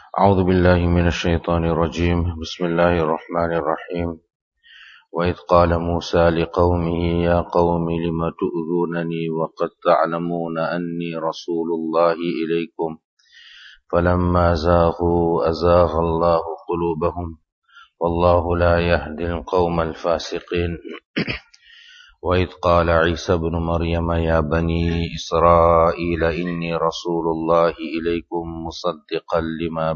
أعوذ بالله من الشيطان الرجيم بسم الله الرحمن الرحيم وإذ قال موسى لقومه يا قوم لم تؤذونني وقد تعلمون أني رسول الله إليكم فلما زاغوا أزاغ الله قلوبهم والله لا يهدي القوم الفاسقين وإذ قال عيسى بن مريم يا بني إسرائيل إني رسول الله إليكم مصدقا لما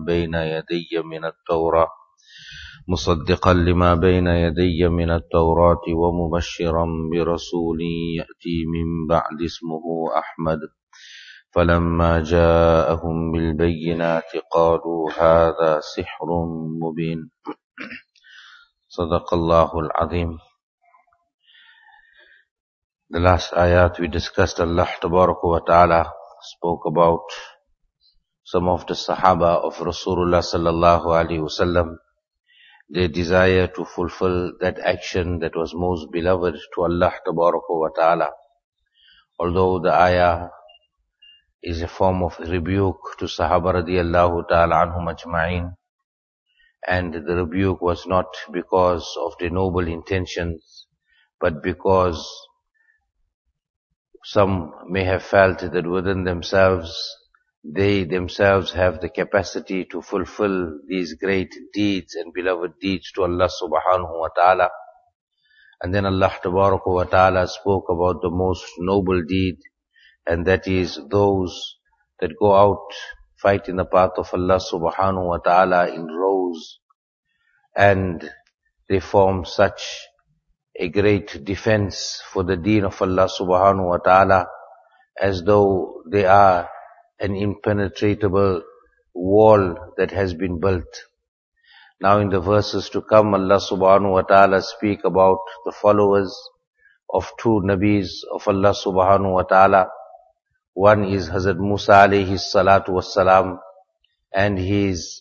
بين يدي من التوراة ومبشرا برسول يأتي من بعد اسمه أحمد فلما جاءهم بالبينات قالوا هذا سحر مبين صدق الله العظيم. The last ayat we discussed, Allah Tabaraka wa Ta'ala spoke about some of the Sahaba of Rasulullah Sallallahu Alaihi Wasallam, their desire to fulfill that action that was most beloved to Allah Tabaraka wa Ta'ala. Although the ayah is a form of rebuke to Sahaba radiyallahu ta'ala anhum ajma'in, and the rebuke was not because of their noble intentions, but because some may have felt that within themselves, they themselves have the capacity to fulfill these great deeds and beloved deeds to Allah subhanahu wa ta'ala. And then Allah tabaraka wa ta'ala spoke about the most noble deed, and that is those that go out, fight in the path of Allah subhanahu wa ta'ala in rows, and they form such a great defense for the deen of Allah subhanahu wa ta'ala, as though they are an impenetrable wall that has been built. Now in the verses to come, Allah subhanahu wa ta'ala speak about the followers of two Nabis of Allah subhanahu wa ta'ala. One is Hazrat Musa alayhi salatu wassalam, and his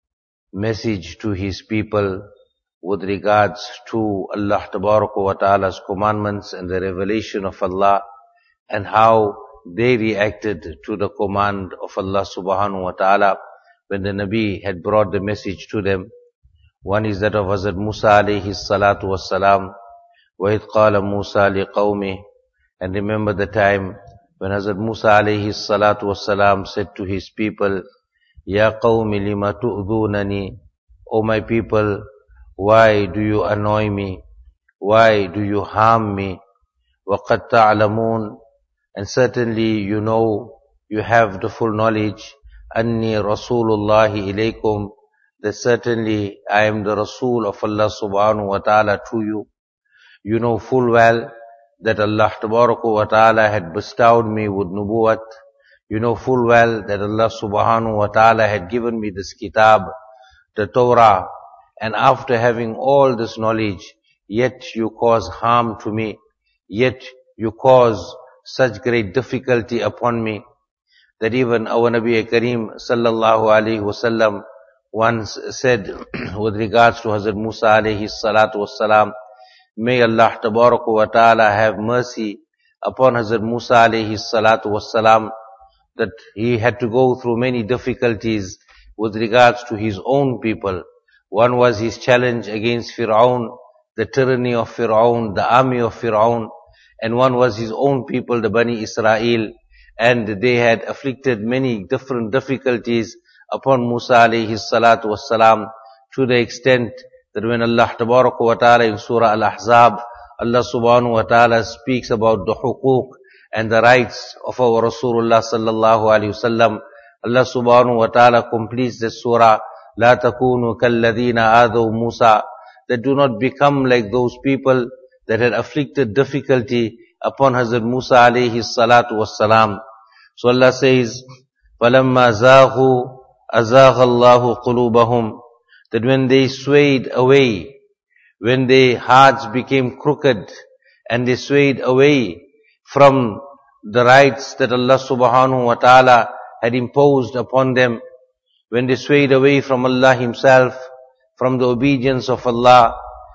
message to his people with regards to Allah Tabaraka wa Ta'ala's commandments and the revelation of Allah, and how they reacted to the command of Allah Subhanahu wa Ta'ala when the Nabi had brought the message to them. One is that of Hazrat Musa alayhi salatu wassalam, وَإِذْ قَالَ مُوسَى لِقَوْمِهِ, and remember the time when Hazrat Musa alayhi salatu wassalam said to his people, Ya qawmi lima tu'dhunani, O my people, why do you annoy me? Why do you harm me? وَقَدْ تَعْلَمُونَ, and certainly you know, you have the full knowledge, أَنِّي رَسُولُ اللَّهِ إِلَيْكُمْ, that certainly I am the Rasul of Allah subhanahu wa ta'ala to you. You know full well that Allah tabaraka wa ta'ala had bestowed me with nubuwat. You know full well that Allah subhanahu wa ta'ala had given me this kitab, the Torah. And after having all this knowledge, yet you cause harm to me, yet you cause such great difficulty upon me, that even our Nabi Kareem sallallahu alayhi wasallam once said with regards to Hazrat Musa alayhi salatu wassalam, may Allah tabaraka wa ta'ala have mercy upon Hazrat Musa alayhi salatu wassalam, that he had to go through many difficulties with regards to his own people. One was his challenge against Fir'aun, the tyranny of Fir'aun, the army of Fir'aun, and one was his own people, the Bani Israel, and they had afflicted many different difficulties upon Musa alayhi salatu wassalam, to the extent that when Allah tabaraka wa ta'ala in Surah Al-Ahzab, Allah subhanahu wa ta'ala speaks about the huquq and the rights of our Rasulullah sallallahu alayhi wasallam, Allah subhanahu wa ta'ala completes the surah, لا تكونوا كالذين آذوا موسى, that do not become like those people that had afflicted difficulty upon Hazrat Musa alayhi salatu wassalam. So Allah says, فَلَمَّا زَاغُوا أَزَاغَ اللَّهُ قُلُوبَهُمْ, that when they swayed away, when their hearts became crooked, and they swayed away from the rights that Allah subhanahu wa ta'ala had imposed upon them, when they swayed away from Allah Himself, from the obedience of Allah,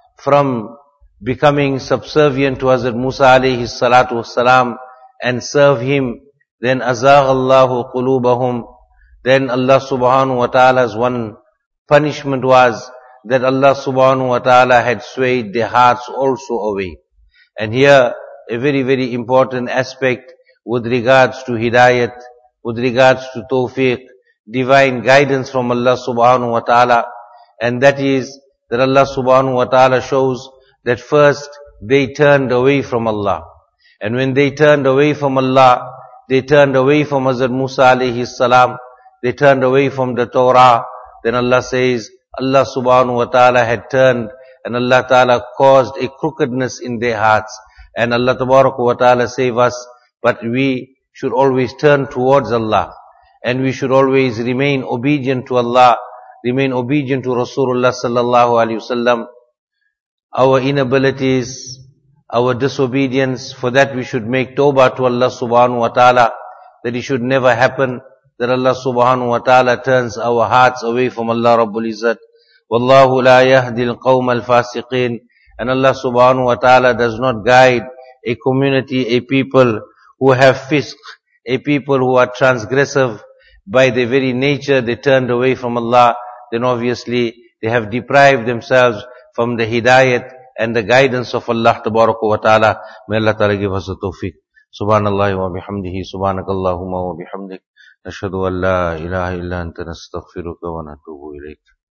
from becoming subservient to Hazrat Musa alayhi salatu wassalam and serve him, then azagha Allahu qulubahum, then Allah subhanahu wa ta'ala's one punishment was that Allah subhanahu wa ta'ala had swayed their hearts also away. And here, a very, very important aspect with regards to hidayat, with regards to tawfiq, divine guidance from Allah subhanahu wa ta'ala, and that is that Allah subhanahu wa ta'ala shows that first they turned away from Allah. And when they turned away from Allah, they turned away from Hazrat Musa alayhi salam, they turned away from the Torah, then Allah says, Allah subhanahu wa ta'ala had turned and Allah ta'ala caused a crookedness in their hearts. And Allah tabarak wa ta'ala save us, but we should always turn towards Allah. And we should always remain obedient to Allah, remain obedient to Rasulullah sallallahu alaihi wasallam. Our inabilities, our disobedience, for that we should make tawbah to Allah subhanahu wa ta'ala, that it should never happen, that Allah subhanahu wa ta'ala turns our hearts away from Allah Rabbul Izzat. Wallahu la yahdi al-qawm al-fasiqeen. And Allah subhanahu wa ta'ala does not guide a community, a people who have fisq, a people who are transgressive. By their very nature, they turned away from Allah. Then obviously, they have deprived themselves from the hidayat and the guidance of Allah tabaraka wa ta'ala. May Allah ta'ala give us the tawfiq. Subhanallah wa bihamdihi, subhanakallahumma wa bihamdik. Nashhadu an la ilaha illa anta nastaghfiruka wa natubu ilayk.